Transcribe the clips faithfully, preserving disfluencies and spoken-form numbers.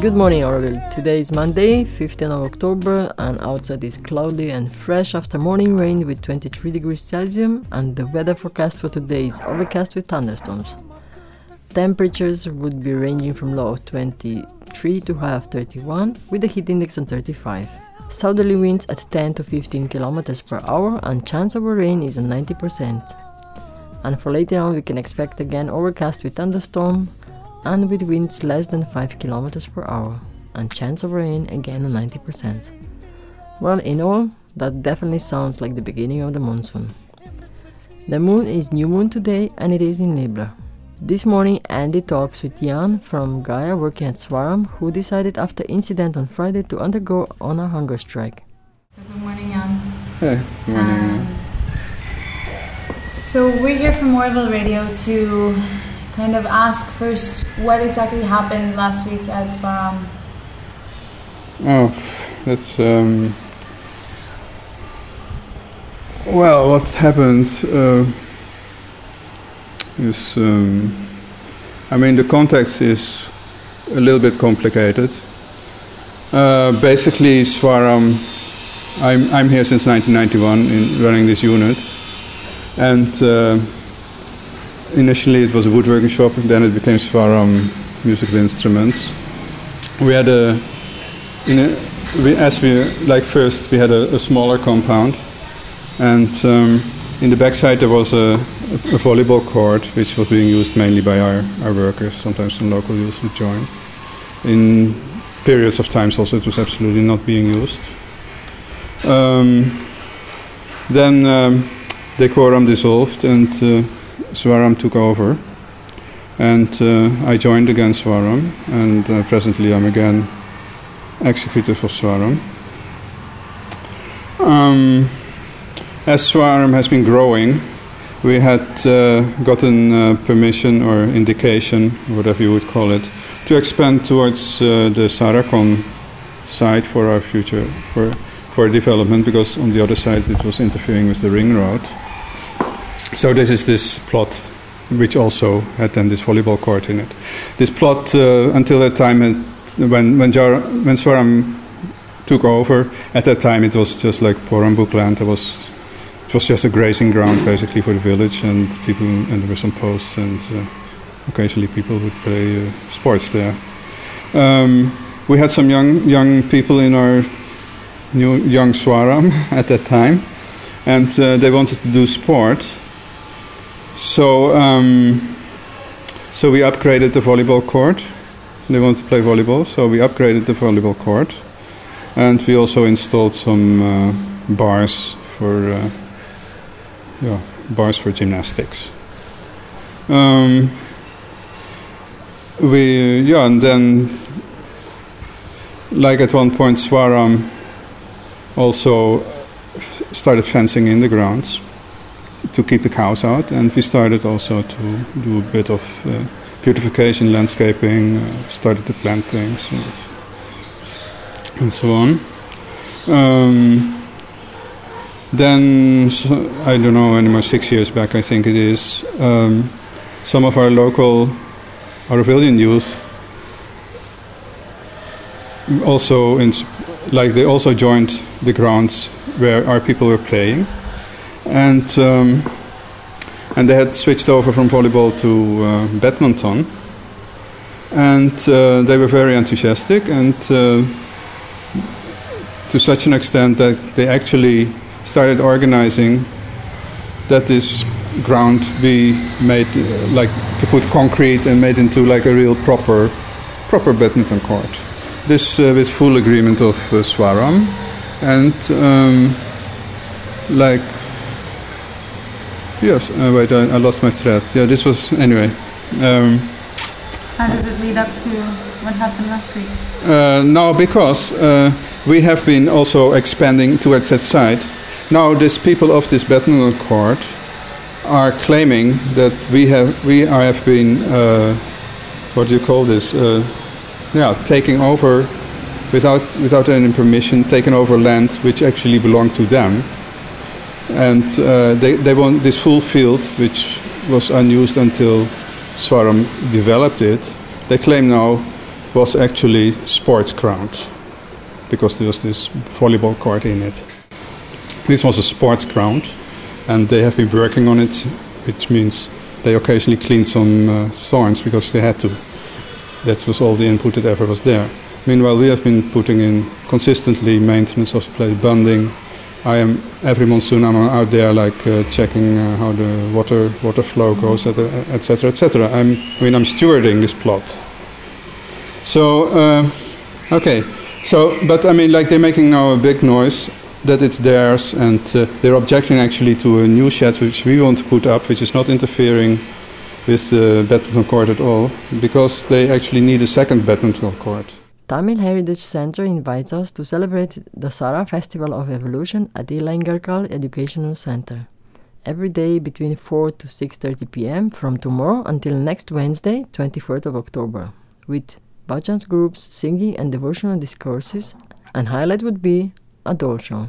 Good morning, Orville. Today is Monday, fifteenth of October, and outside is cloudy and fresh after morning rain with twenty-three degrees Celsius, and the weather forecast for today is overcast with thunderstorms. Temperatures would be ranging from low of twenty-three to high of thirty-one, with the heat index on thirty-five. Southerly winds at ten to fifteen kilometers per hour, and chance of rain is on ninety percent. And for later on, we can expect again overcast with thunderstorm, and with winds less than five kilometers per hour, and chance of rain again on ninety percent. Well, in all, that definitely sounds like the beginning of the monsoon. The moon is new moon today, and it is in Libra. This morning, Andy talks with Jan from Gaia working at Swaram, who decided after incident on Friday to undergo on a hunger strike. Good morning, Jan. Hey, good morning. Um, so we're here from Orville Radio to kind of ask first what exactly happened last week at Swaram. Oh, that's um. Well, what happened uh, is, um, I mean, the context is a little bit complicated. Uh, basically, Swaram, I'm I'm here since nineteen ninety-one in running this unit, and. Uh, Initially it was a woodworking shop, and then it became Swaram Musical Instruments. We had a, in a we, as we, like first we had a, a smaller compound, and um, in the backside there was a, a, a volleyball court which was being used mainly by our, our workers, sometimes some local youth would join. In periods of times also it was absolutely not being used. Um, then um, Decorum dissolved, and uh, Swaram took over, and uh, I joined again Swaram, and uh, presently I'm again executive of Swaram. Um, as Swaram has been growing, we had uh, gotten uh, permission or indication, whatever you would call it, to expand towards uh, the Sarakon site for our future, for, for development, because on the other side it was interfering with the ring road. So this is this plot, which also had then this volleyball court in it. This plot, uh, until that time, it, when when, Jar, when Swaram took over, at that time it was just like Porambuk land. It was it was just a grazing ground basically for the village, and people, and there were some posts, and uh, occasionally people would play uh, sports there. Um, we had some young young people in our new young Swaram at that time, and uh, they wanted to do sport. So, um, so we upgraded the volleyball court. They want to play volleyball, so we upgraded the volleyball court, and we also installed some uh, bars for, uh, yeah, bars for gymnastics. Um, we, yeah, and then, like at one point, Swaram also started fencing in the grounds to keep the cows out, and we started also to do a bit of uh, beautification, landscaping, uh, started to plant things, and, and so on. Um, then, so, I don't know anymore, six years back I think it is, um, some of our local Aurovilian youth also, in, like they also joined the grounds where our people were playing. And um, and they had switched over from volleyball to uh, badminton, and uh, they were very enthusiastic, and uh, to such an extent that they actually started organizing that this ground be made uh, like to put concrete and made into like a real proper proper badminton court. This uh, with full agreement of uh, Swaram, and um, like. Yes, uh, wait, I, I lost my thread. Yeah, this was, anyway. Um, How does it lead up to what happened last week? Uh, no, because uh, we have been also expanding towards that side. Now, these people of this badminton court are claiming that we have we have been, uh, what do you call this? Uh, yeah, taking over without without any permission, taking over land which actually belonged to them. And uh, they, they want this full field, which was unused until Swaram developed it. They claim now was actually sports ground, because there was this volleyball court in it. This was a sports ground, and they have been working on it, which means they occasionally cleaned some uh, thorns because they had to. That was all the input that ever was there. Meanwhile, we have been putting in consistently maintenance of the place, bunding. I am every monsoon I'm out there, like uh, checking uh, how the water water flow goes, et cetera, et cetera. I'm, I mean, I'm stewarding this plot. So, uh, okay. So, but I mean, like they're making now a big noise that it's theirs, and uh, they're objecting actually to a new shed which we want to put up, which is not interfering with the badminton court at all, because they actually need a second badminton court. Tamil Heritage Center invites us to celebrate the Sara Festival of Evolution at the Ilangarkal Educational Center. Every day between four to six thirty p m from tomorrow until next Wednesday, twenty-fourth of October, with bhajans groups, singing and devotional discourses, and highlight would be a doll show.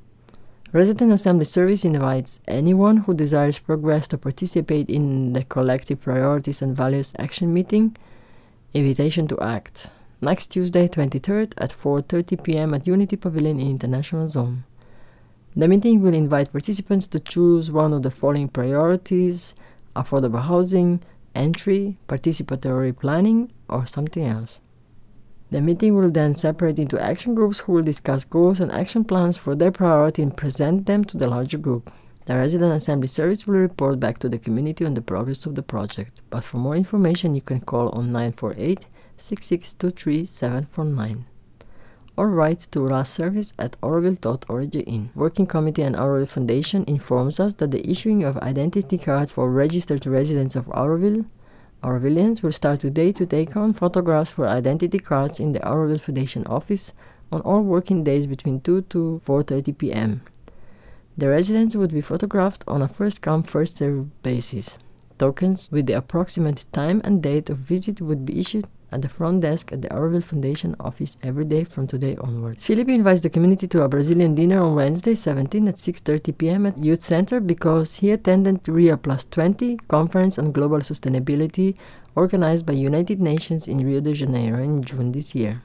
Resident Assembly Service invites anyone who desires progress to participate in the Collective Priorities and Values Action Meeting, Invitation to Act, next Tuesday, twenty-third at four thirty p m at Unity Pavilion in International Zone. The meeting will invite participants to choose one of the following priorities: affordable housing, entry, participatory planning, or something else. The meeting will then separate into action groups who will discuss goals and action plans for their priority and present them to the larger group. The Resident Assembly Service will report back to the community on the progress of the project, but for more information you can call on nine four eight, six six two three, seven four nine or write to rasservice at auroville dot org in. Working Committee and Auroville Foundation informs us that the issuing of identity cards for registered residents of Auroville Aurovillians will start today to take on photographs for identity cards in the Auroville Foundation office on all working days between two to four thirty p m The residents would be photographed on a first-come, first-served basis. Tokens with the approximate time and date of visit would be issued at the front desk at the Auroville Foundation office every day from today onward. Philip invites the community to a Brazilian dinner on Wednesday, seventeenth at six thirty p m at Youth Center because he attended Rio Plus twenty Conference on Global Sustainability organized by United Nations in Rio de Janeiro in June this year.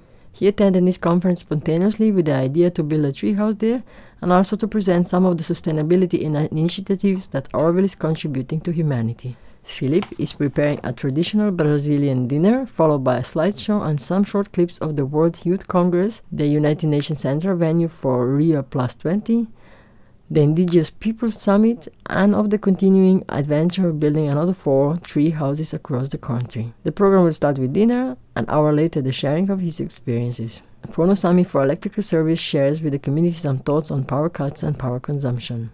He attended this conference spontaneously with the idea to build a treehouse there and also to present some of the sustainability in initiatives that Auroville is contributing to humanity. Philip is preparing a traditional Brazilian dinner, followed by a slideshow and some short clips of the World Youth Congress, the United Nations Central venue for Rio Plus twenty, the Indigenous Peoples Summit, and of the continuing adventure of building another four tree houses across the country. The program will start with dinner, an hour later the sharing of his experiences. Pronusami for Electrical Service shares with the community some thoughts on power cuts and power consumption.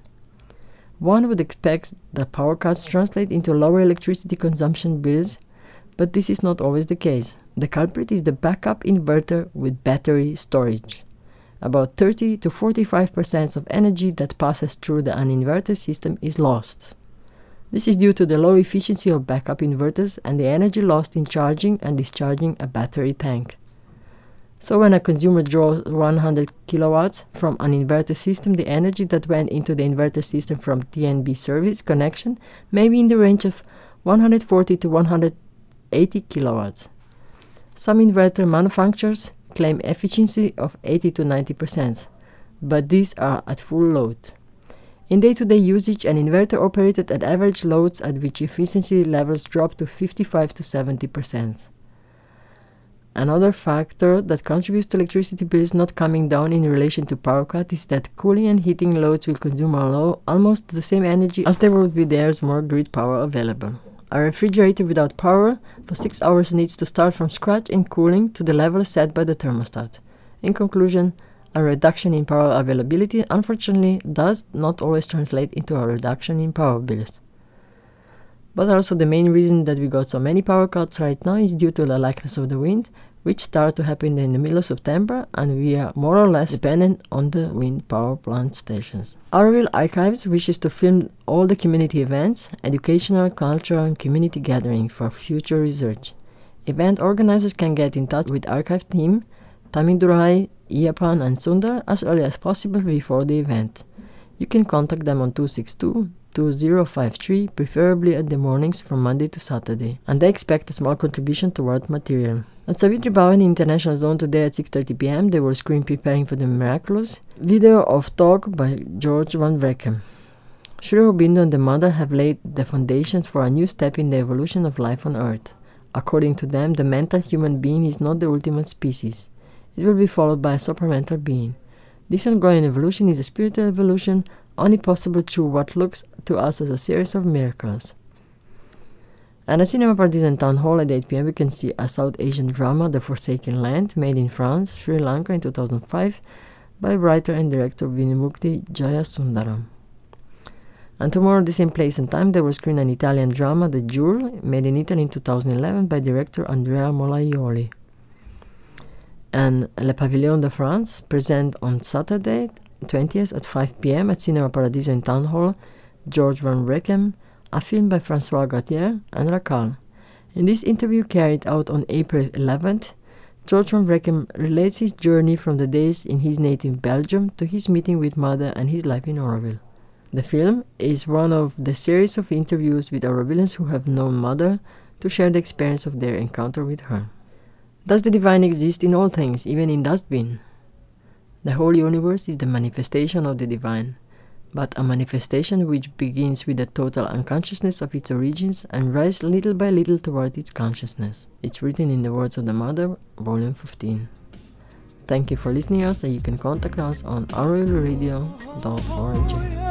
One would expect that power cuts translate into lower electricity consumption bills, but this is not always the case. The culprit is the backup inverter with battery storage. About thirty to forty-five percent of energy that passes through the uninverter system is lost. This is due to the low efficiency of backup inverters and the energy lost in charging and discharging a battery tank. So when a consumer draws one hundred kilowatts from an inverter system, the energy that went into the inverter system from T N B service connection may be in the range of one hundred forty to one hundred eighty kilowatts. Some inverter manufacturers claim efficiency of eighty to ninety percent, but these are at full load. In day-to-day usage, an inverter operated at average loads at which efficiency levels drop to fifty-five to seventy percent. Another factor that contributes to electricity bills not coming down in relation to power cut is that cooling and heating loads will consume almost the same energy as there would be there's more grid power available. A refrigerator without power for six hours needs to start from scratch in cooling to the level set by the thermostat. In conclusion, a reduction in power availability unfortunately does not always translate into a reduction in power bills. But also the main reason that we got so many power cuts right now is due to the lackness of the wind, which started to happen in the middle of September, and we are more or less dependent on the wind power plant stations. Auroville Archives wishes to film all the community events, educational, cultural and community gatherings for future research. Event organizers can get in touch with archive team, Tamidurai, Iapan and Sundar as early as possible before the event. You can contact them on two six two, two zero five three, preferably at the mornings from Monday to Saturday, and they expect a small contribution toward material. At Savitri Bhavan International Zone today at six thirty p m, they will screen Preparing for the Miraculous, video of talk by George Van Vrecken. Sri Aurobindo and the Mother have laid the foundations for a new step in the evolution of life on Earth. According to them, the mental human being is not the ultimate species. It will be followed by a supramental being. This ongoing evolution is a spiritual evolution, only possible through what looks to us as a series of miracles. And at Cinema Paradiso and Town Hall at eight p m, we can see a South Asian drama, The Forsaken Land, made in France, Sri Lanka in two thousand five, by writer and director Vinimukti Jayasundaram. And tomorrow, at the same place and time, they will screen an Italian drama, The Jewel, made in Italy in two thousand eleven by director Andrea Molaioli. And Le Pavillon de France present on Saturday, twentieth at five p m at Cinema Paradiso in Town Hall, George Van Vrecken, a film by François Gautier and Racal. In this interview carried out on April eleventh, George Van Vrecken relates his journey from the days in his native Belgium to his meeting with Mother and his life in Auroville. The film is one of the series of interviews with Aurovillans who have known Mother to share the experience of their encounter with her. Does the divine exist in all things, even in dustbin? The whole universe is the manifestation of the divine, but a manifestation which begins with the total unconsciousness of its origins and rises little by little toward its consciousness. It's written in the Words of the Mother, Volume fifteen. Thank you for listening to us, and you can contact us on auroville radio dot org.